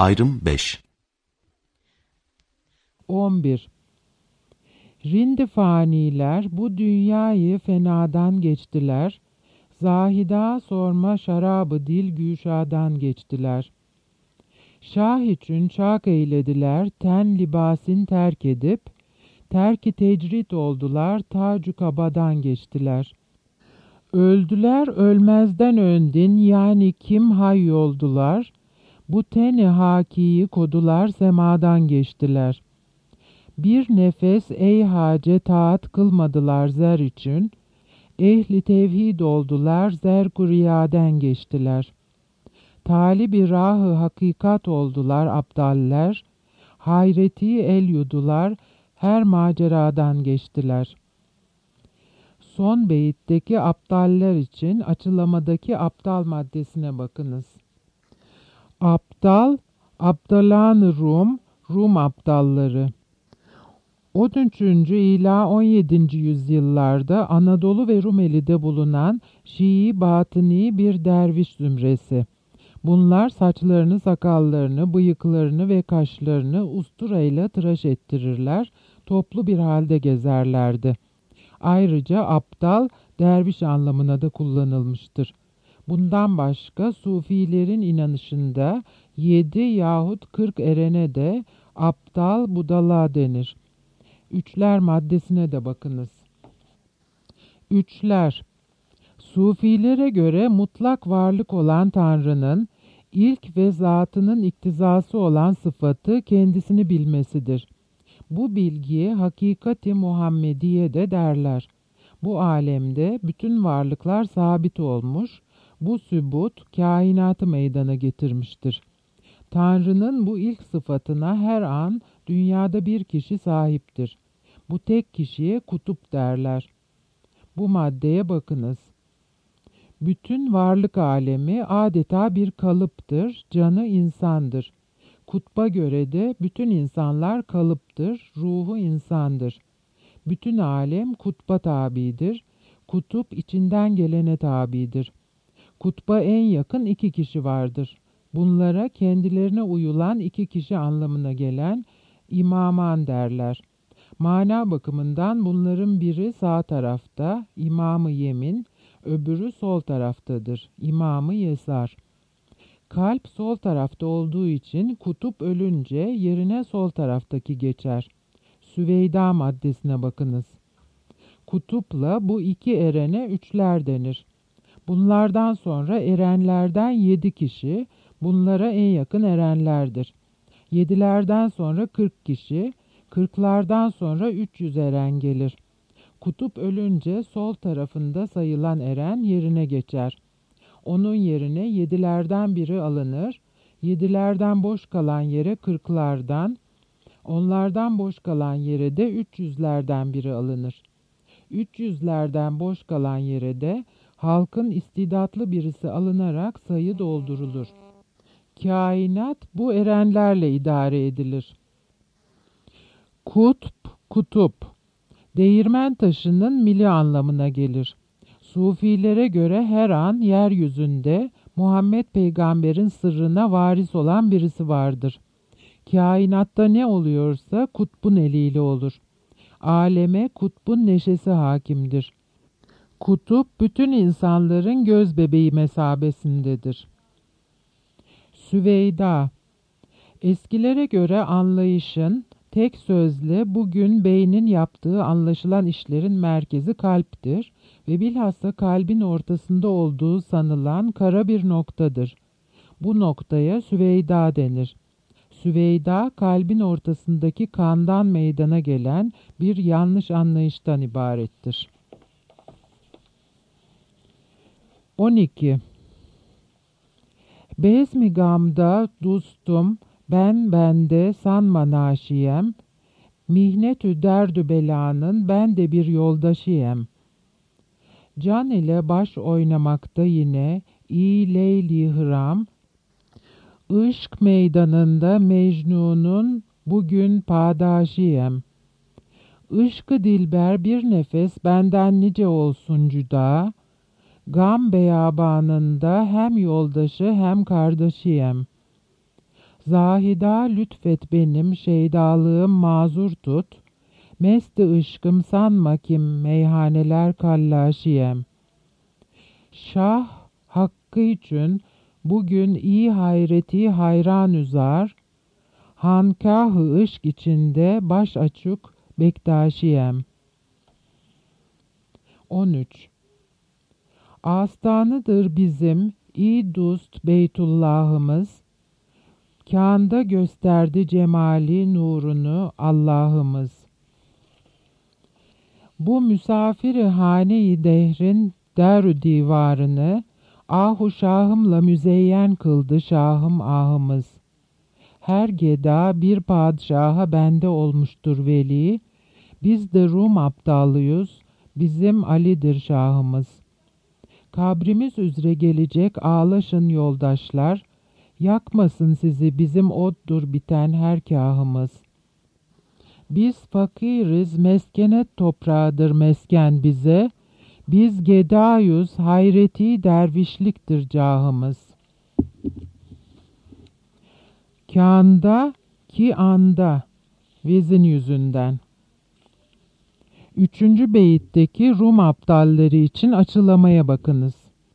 Ayrım 5. 11. Rindi faniler bu dünyayı fenadan geçtiler, zahida sorma şarabı dil güşadan geçtiler. Şah için çak eylediler, ten libasin terk edip, terki tecrit oldular, tacu kabadan geçtiler. Öldüler ölmezden öndin, yani kim hay oldular, bu teni hakiyi kodular, semadan geçtiler. Bir nefes ey hace taat kılmadılar zer için, ehli tevhid oldular, zerk-ı riyaden geçtiler. Talib-i rahı hakikat oldular abdaller, hayreti el yudular, her maceradan geçtiler. Son beyitteki aptaller için açılamadaki aptal maddesine bakınız. Aptal, Abdalan-ı Rum, Rum aptalları. 13. ila 17. yüzyıllarda Anadolu ve Rumeli'de bulunan Şii batıni bir derviş zümresi. Bunlar saçlarını, sakallarını, bıyıklarını ve kaşlarını usturayla tıraş ettirirler, toplu bir halde gezerlerdi. Ayrıca aptal, derviş anlamına da kullanılmıştır. Bundan başka Sufilerin inanışında 7 yahut 40 erene de aptal budala denir. Üçler maddesine de bakınız. Üçler, Sufilere göre mutlak varlık olan Tanrı'nın ilk ve zatının iktizası olan sıfatı kendisini bilmesidir. Bu bilgiye hakikati Muhammediye de derler. Bu alemde bütün varlıklar sabit olmuş, bu sübut kainatı meydana getirmiştir. Tanrı'nın bu ilk sıfatına her an dünyada bir kişi sahiptir. Bu tek kişiye kutup derler. Bu maddeye bakınız. Bütün varlık alemi adeta bir kalıptır, canı insandır. Kutba göre de bütün insanlar kalıptır, ruhu insandır. Bütün alem kutba tabidir, kutup içinden gelene tabidir. Kutba en yakın 2 kişi vardır. Bunlara kendilerine uyulan 2 kişi anlamına gelen imaman derler. Mana bakımından bunların biri sağ tarafta, İmam-ı Yemin, öbürü sol taraftadır, İmam-ı Yesar. Kalp sol tarafta olduğu için kutup ölünce yerine sol taraftaki geçer. Süveyda maddesine bakınız. Kutupla bu 2 erene üçler denir. Bunlardan sonra erenlerden 7 kişi, bunlara en yakın erenlerdir. 7'lerden sonra 40 kişi, 40'lardan sonra 300 eren gelir. Kutup ölünce sol tarafında sayılan eren yerine geçer. Onun yerine 7'lerden biri alınır. 7'lerden boş kalan yere 40'lardan, onlardan boş kalan yere de 300'lerden biri alınır. 300'lerden boş kalan yere de halkın istidatlı birisi alınarak sayı doldurulur. Kainat bu erenlerle idare edilir. Kutb, kutup, değirmen taşının mili anlamına gelir. Sufilere göre her an yeryüzünde Muhammed Peygamber'in sırrına varis olan birisi vardır. Kainatta ne oluyorsa kutbun eliyle olur. Aleme kutbun neşesi hakimdir. Kutup bütün insanların göz bebeği mesabesindedir. Süveyda, eskilere göre anlayışın tek sözle bugün beynin yaptığı anlaşılan işlerin merkezi kalptir ve bilhassa kalbin ortasında olduğu sanılan kara bir noktadır. Bu noktaya Süveyda denir. Süveyda, kalbin ortasındaki kandan meydana gelen bir yanlış anlayıştan ibarettir. 12. Bezmi gamda dostum, ben bende sanma naşiyem, mihnetü derdü belanın ben de bir yoldaşıyım. Can ile baş oynamakta yine iyi leyli hıram, Işk meydanında Mecnun'un bugün padaşıyım. Işkı dilber bir nefes benden nice olsun cüda, Gam beyabanında hem yoldaşı hem kardeşiyim. Zahida lütfet benim şeydalığım mazur tut. Mest-i ışkım sanma kim meyhaneler kallaşiyem. Şah hakkı için bugün iyi hayreti hayran üzar. Hankâh-ı ışk içinde baş açık Bektaşiyem. 13. Astanıdır bizim iyi dost Beytullah'ımız. Kânda gösterdi cemali nurunu Allah'ımız. Bu misafir-i hane-i dehrin der-ü divarını ahu şahımla müzeyyen kıldı şahım ahımız. Her geda bir padişaha bende olmuştur veli. Biz de Rum aptallıyız, bizim Ali'dir şahımız. Kabrimiz üzere gelecek ağlaşın yoldaşlar. Yakmasın sizi bizim oddur biten her kâhımız. Biz fakiriz, meskenet toprağıdır mesken bize. Biz gedayuz, hayreti dervişliktir cahımız. Kânda ki anda, vezin yüzünden. 3. beyitteki Rum aptalları için açıklamaya bakınız.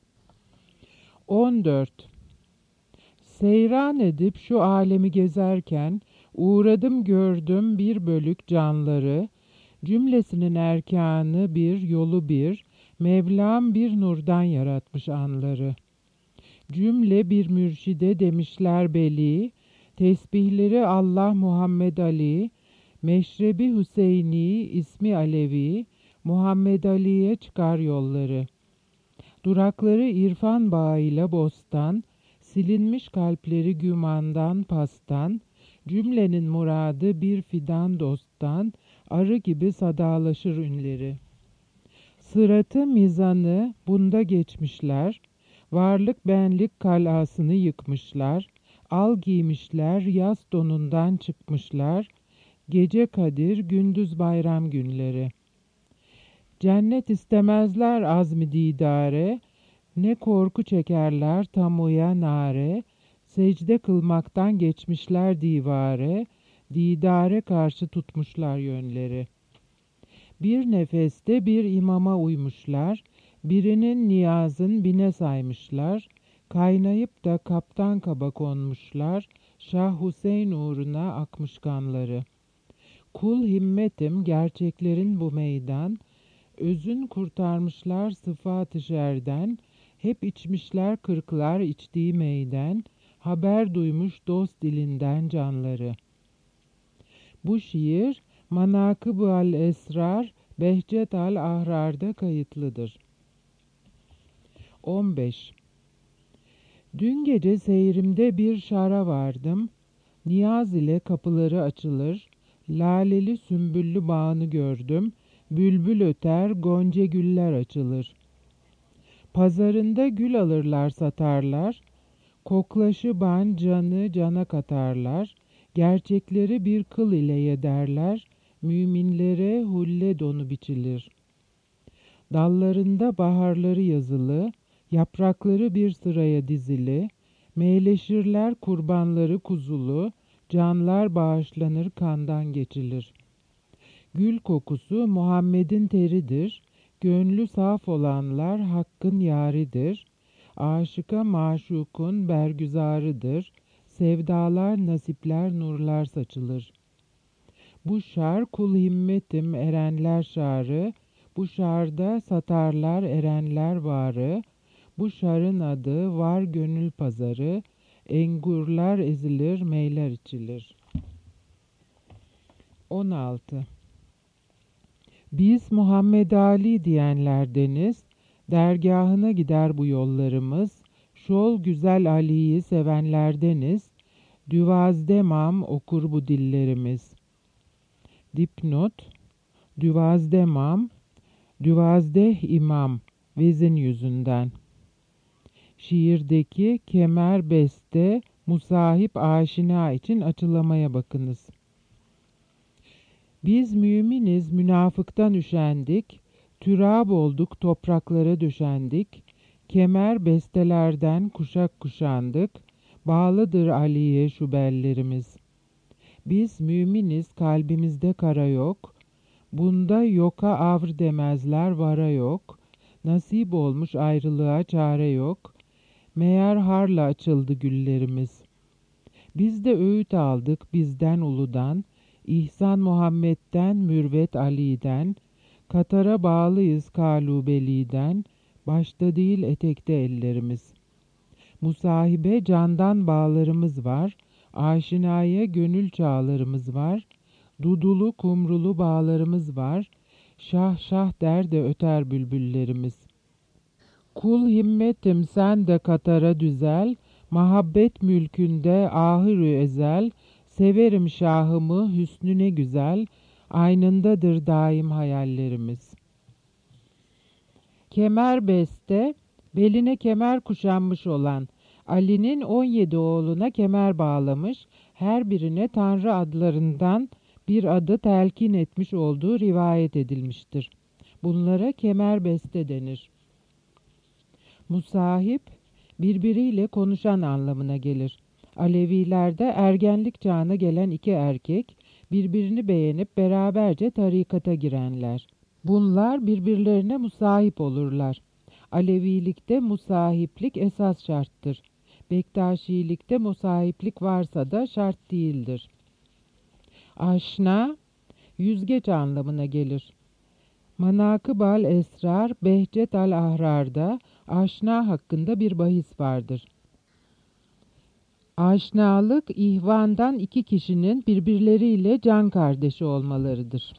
14. Seyran edip şu alemi gezerken uğradım gördüm bir bölük canları, cümlesinin erkanı bir, yolu bir, Mevlam bir nurdan yaratmış anları. Cümle bir mürşide demişler beli, tesbihleri Allah Muhammed Ali, Meşrebi Hüseyni ismi Alevi, Muhammed Ali'ye çıkar yolları. Durakları irfan bağıyla bostan, silinmiş kalpleri gümandan pastan, cümlenin muradı bir fidan dosttan, arı gibi sadalaşır ünleri. Sıratı mizanı bunda geçmişler, varlık benlik kalasını yıkmışlar, al giymişler, yaz donundan çıkmışlar, gece kadir, gündüz bayram günleri. Cennet istemezler azmi didare, ne korku çekerler tamuya nare, secde kılmaktan geçmişler divare, didare karşı tutmuşlar yönleri. Bir nefeste bir imama uymuşlar, birinin niyazın bine saymışlar, kaynayıp da kaptan kaba konmuşlar, Şah Hüseyin uğruna akmış kanları. Kul himmetim gerçeklerin bu meydan, özün kurtarmışlar sıfat-ı şerden, hep içmişler kırklar içtiği meyden, haber duymuş dost dilinden canları. Bu şiir Manakıb-ı al-Esrar, Behçet al-Ahrar'da kayıtlıdır. 15. Dün gece seyrimde bir şara vardım, niyaz ile kapıları açılır, laleli sümbüllü bağını gördüm, bülbül öter, gonca güller açılır. Pazarında gül alırlar satarlar, koklaşı ban canı cana katarlar, gerçekleri bir kıl ile yederler, müminlere hulle donu biçilir. Dallarında baharları yazılı, yaprakları bir sıraya dizili, meyleşirler kurbanları kuzulu, canlar bağışlanır kandan geçilir. Gül kokusu Muhammed'in teridir, gönlü saf olanlar hakkın yaridir, aşıka maşukun bergüzarıdır, sevdalar nasipler nurlar saçılır. Bu şar kul himmetim erenler şarı, bu şarda satarlar erenler varı, bu şarın adı var gönül pazarı, engurlar ezilir meyler içilir. 16. Biz Muhammed Ali diyenlerdeniz, dergahına gider bu yollarımız, şol güzel Ali'yi sevenlerdeniz, düvazdemam okur bu dillerimiz. Dipnot, düvazdemam, düvazdeh imam, vezin yüzünden. Şiirdeki kemer beste, musahip aşina için açıklamaya bakınız. Biz müminiz münafıktan üşendik, türab olduk topraklara düşendik, kemer bestelerden kuşak kuşandık, Bağlıdır Ali'ye şu bellerimiz. Biz müminiz, kalbimizde kara yok. Bunda yoka avr demezler, vara yok. Nasip olmuş ayrılığa çare yok. Meğer harla açıldı güllerimiz. Biz de öğüt aldık bizden uludan, İhsan Muhammed'den, mürvet Ali'den, Katara bağlıyız kalubeliden, başta değil etekte ellerimiz. Musahibe candan bağlarımız var, aşinaya gönül çağlarımız var, dudulu kumrulu bağlarımız var, şah şah der de öter bülbüllerimiz. Kul himmetim sen de Katara düzel, Mahabbet mülkünde ahır-ı ezel, severim şahımı hüsnüne güzel, aynındadır daim hayallerimiz. Kemer beste, beline kemer kuşanmış olan Ali'nin 17 oğluna kemer bağlamış, her birine Tanrı adlarından bir adı telkin etmiş olduğu rivayet edilmiştir. Bunlara kemer beste denir. Musahip, birbiriyle konuşan anlamına gelir. Alevilerde ergenlik çağına gelen iki erkek, birbirini beğenip beraberce tarikata girenler. Bunlar birbirlerine musahip olurlar. Alevilikte musahiplik esas şarttır. Bektaşilikte musahiplik varsa da şart değildir. Aşna, yüzgeç anlamına gelir. Manakıb-al Esrar, Behçet-al Ahrar'da aşna hakkında bir bahis vardır. Aşnalık, ihvandan iki kişinin birbirleriyle can kardeşi olmalarıdır.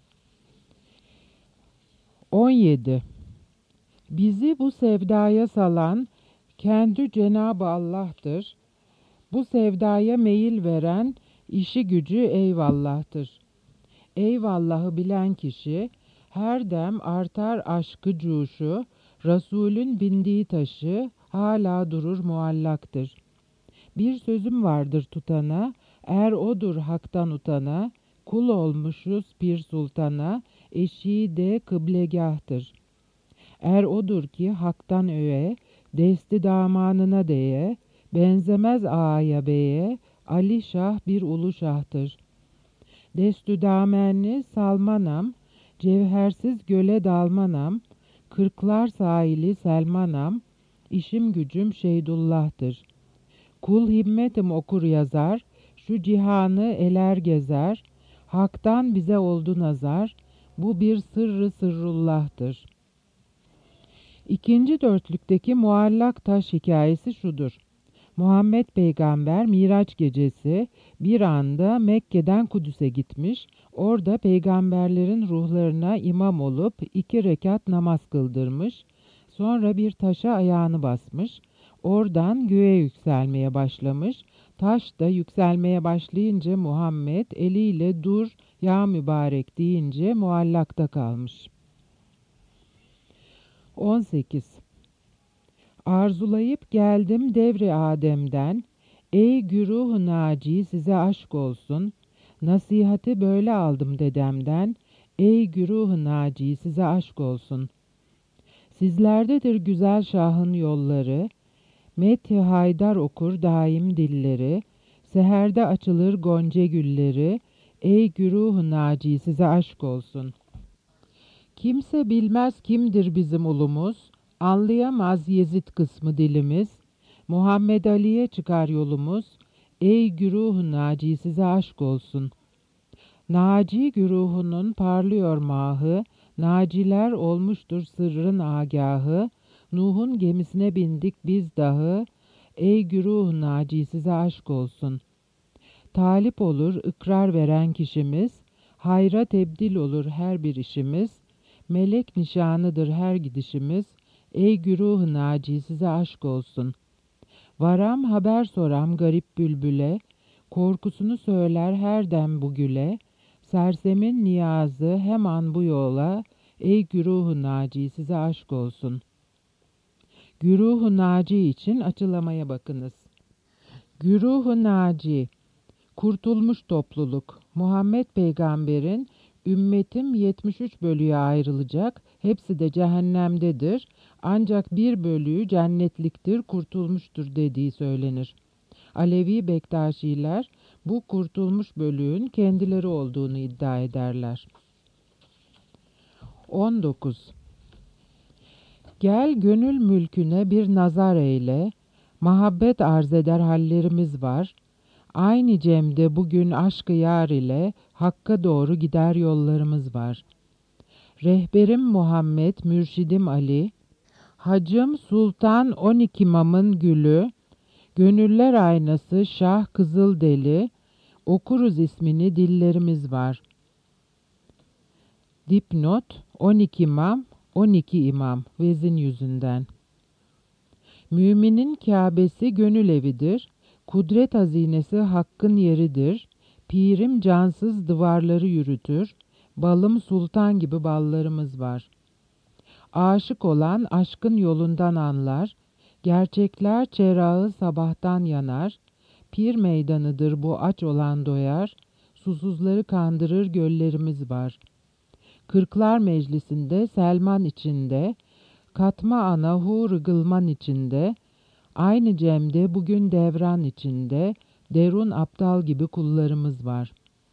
17. Bizi bu sevdaya salan kendi Cenab-ı Allah'tır. Bu sevdaya meyil veren işi gücü eyvallah'tır. Eyvallah'ı bilen kişi her dem artar aşkı cuşu, Resulün bindiği taşı hala durur muallaktır. Bir sözüm vardır tutana, er odur haktan utana, kul olmuşuz bir sultana, eşiği de kıblegahtır. Er odur ki haktan öğe, desti damanına değe, benzemez ağaya beye, Ali Şah bir ulu şahtır. Destü damenli salmanam, cevhersiz göle dalmanam, kırklar sahili Selmanam, işim gücüm Şeydullah'tır. Kul himmetim okur yazar, şu cihanı eler gezer, haktan bize oldu nazar, bu bir sırrı sırrullah'tır. İkinci dörtlükteki muallak taş hikayesi şudur. Muhammed Peygamber Miraç gecesi bir anda Mekke'den Kudüs'e gitmiş, orada peygamberlerin ruhlarına imam olup 2 rekat namaz kıldırmış, sonra bir taşa ayağını basmış, oradan göğe yükselmeye başlamış, taş da yükselmeye başlayınca Muhammed eliyle dur ya mübarek deyince muallakta kalmış. 18. Arzulayıp geldim devri Adem'den, ey güruh-u naci size aşk olsun, nasihati böyle aldım dedemden, ey güruh-u naci size aşk olsun. Sizlerdedir güzel şahın yolları, Methi Haydar okur daim dilleri, seherde açılır gonca gülleri, ey güruh-u naci size aşk olsun. Kimse bilmez kimdir bizim ulumuz, anlayamaz Yezid kısmı dilimiz, Muhammed Ali'ye çıkar yolumuz, ey güruh-u naci size aşk olsun. Naci güruhunun parlıyor mahı, naciler olmuştur sırrın agahı, Nuh'un gemisine bindik biz dahi, ey güruh-u naci size aşk olsun. Talip olur ikrar veren kişimiz, hayra tebdil olur her bir işimiz, melek nişanıdır her gidişimiz, ey güruh-u naci size aşk olsun. Varam haber soram garip bülbüle, korkusunu söyler her dem bu güle, sersemin niyazı hemen bu yola, ey güruh-u naci size aşk olsun. Güruh-u naci için açılamaya bakınız. Güruh-u naci, kurtulmuş topluluk, Muhammed Peygamber'in ümmetim 73 bölüye ayrılacak, hepsi de cehennemdedir, ancak bir bölüğü cennetliktir, kurtulmuştur dediği söylenir. Alevi Bektaşiler bu kurtulmuş bölüğün kendileri olduğunu iddia ederler. 19. Gel gönül mülküne bir nazar eyle, muhabbet arz eder hallerimiz var. Aynı cemde bugün aşk-ı yar ile Hakk'a doğru gider yollarımız var. Rehberim Muhammed, mürşidim Ali, Hacım Sultan 12 imamın gülü, gönüller aynası Şah Kızıldeli, okuruz ismini dillerimiz var. Dipnot 12 imam, 12 imam vezin yüzünden. Müminin Kâbesi gönül evidir, kudret hazinesi Hakk'ın yeridir, pirim cansız duvarları yürütür, balım sultan gibi ballarımız var. Aşık olan aşkın yolundan anlar, gerçekler çerağı sabahtan yanar, pir meydanıdır bu aç olan doyar, susuzları kandırır göllerimiz var. Kırklar meclisinde Selman içinde, katma ana hur gılman içinde, aynı cemde bugün devran içinde, derun aptal gibi kullarımız var.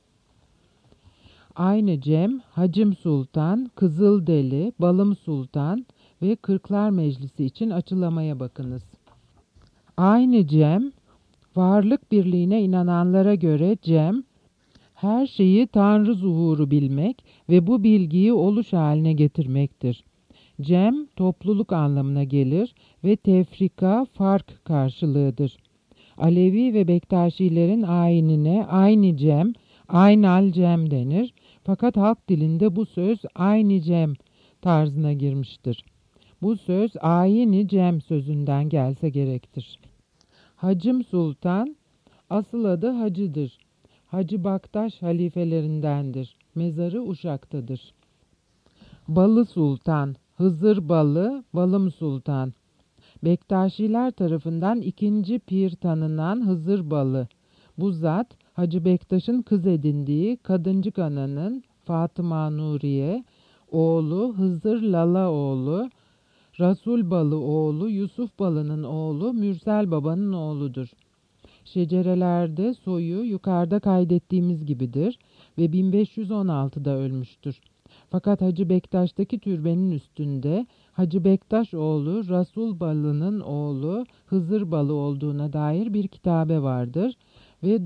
Aynı cem, Hacım Sultan, Kızıldeli, Balım Sultan ve Kırklar Meclisi için açıklamaya bakınız. Aynı cem, varlık birliğine inananlara göre cem, her şeyi Tanrı zuhuru bilmek ve bu bilgiyi oluş haline getirmektir. Cem, topluluk anlamına gelir ve tefrika, fark karşılığıdır. Alevi ve Bektaşilerin ayinine aynı cem, aynal cem denir. Fakat halk dilinde bu söz aynı cem tarzına girmiştir. Bu söz ayini cem sözünden gelse gerektir. Hacım Sultan, asıl adı Hacı'dır. Hacı Baktaş halifelerindendir. Mezarı Uşak'tadır. Balı Sultan, Hızır Balı, Balım Sultan. Bektaşiler tarafından ikinci pir tanınan Hızır Balı. Bu zat, Hacı Bektaş'ın kız edindiği Kadıncık Ana'nın Fatıma Nuriye, oğlu Hızır Lala oğlu, Rasul Balı oğlu, Yusuf Balı'nın oğlu, Mürsel Baba'nın oğludur. Şecerelerde soyu yukarıda kaydettiğimiz gibidir ve 1516'da ölmüştür. Fakat Hacı Bektaş'taki türbenin üstünde Hacı Bektaş oğlu Rasul Balı'nın oğlu Hızır Balı olduğuna dair bir kitabe vardır ve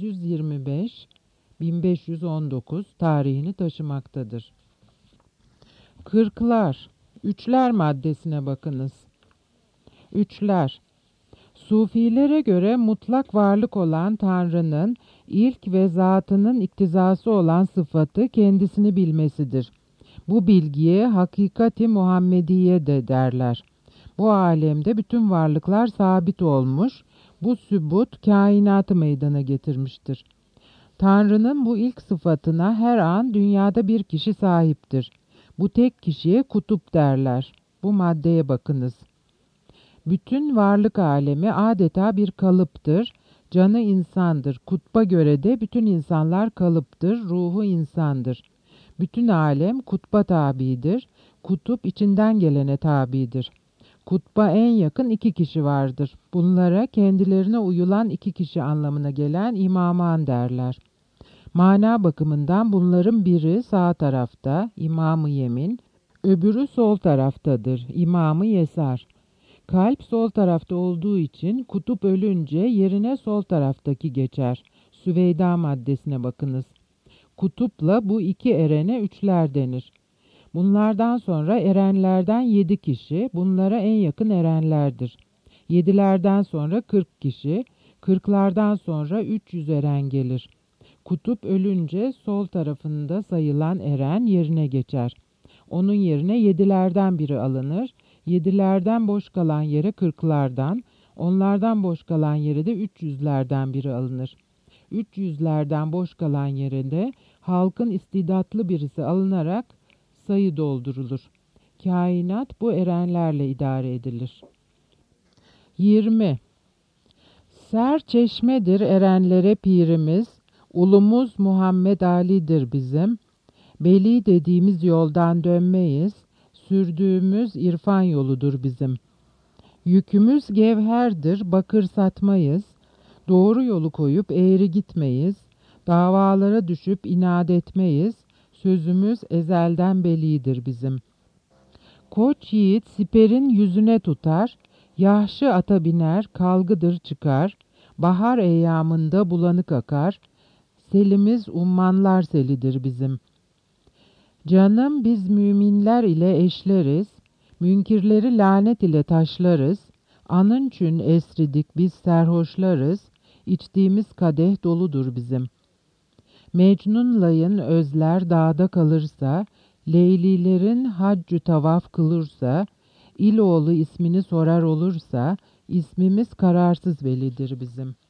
925-1519 tarihini taşımaktadır. Kırklar, üçler maddesine bakınız. Üçler, Sufilere göre mutlak varlık olan Tanrı'nın ilk ve zatının iktizası olan sıfatı kendisini bilmesidir. Bu bilgiye hakikati Muhammediye de derler. Bu alemde bütün varlıklar sabit olmuş, bu sübut kainatı meydana getirmiştir. Tanrı'nın bu ilk sıfatına her an dünyada bir kişi sahiptir. Bu tek kişiye kutup derler. Bu maddeye bakınız. Bütün varlık alemi adeta bir kalıptır. Canı insandır. Kutba göre de bütün insanlar kalıptır. Ruhu insandır. Bütün alem kutba tabidir. Kutup içinden gelene tabidir. Kutba en yakın iki kişi vardır. Bunlara kendilerine uyulan iki kişi anlamına gelen imaman derler. Mana bakımından bunların biri sağ tarafta, İmam-ı Yemin, öbürü sol taraftadır, İmam-ı Yesar. Kalp sol tarafta olduğu için kutup ölünce yerine sol taraftaki geçer. Süveyda maddesine bakınız. Kutupla bu iki erene üçler denir. Bunlardan sonra erenlerden 7 kişi, bunlara en yakın erenlerdir. 7'lerden sonra 40 kişi, 40'lardan sonra 300 eren gelir. Kutup ölünce sol tarafında sayılan eren yerine geçer. Onun yerine 7'lerden biri alınır. 7'lerden boş kalan yere 40'lardan, onlardan boş kalan yere de 300'lerden biri alınır. 300'lerden boş kalan yere de halkın istidatlı birisi alınarak sayı doldurulur. Kainat bu erenlerle idare edilir. 20. Ser çeşmedir erenlere pirimiz, ulumuz Muhammed Ali'dir bizim. Beli dediğimiz yoldan dönmeyiz, sürdüğümüz irfan yoludur bizim. Yükümüz gevherdir, bakır satmayız. Doğru yolu koyup eğri gitmeyiz, davalara düşüp inat etmeyiz, sözümüz ezelden belidir bizim. Koç yiğit siperin yüzüne tutar, yahşi ata biner, kalgıdır çıkar, bahar eyyamında bulanık akar, selimiz ummanlar selidir bizim. Canım biz müminler ile eşleriz, münkirleri lanet ile taşlarız, anınçün esridik biz serhoşlarız, içtiğimiz kadeh doludur bizim. Mecnunlayın özler dağda kalırsa, Leylilerin haccü tavaf kılırsa, İloğlu ismini sorar olursa, ismimiz kararsız velidir bizim.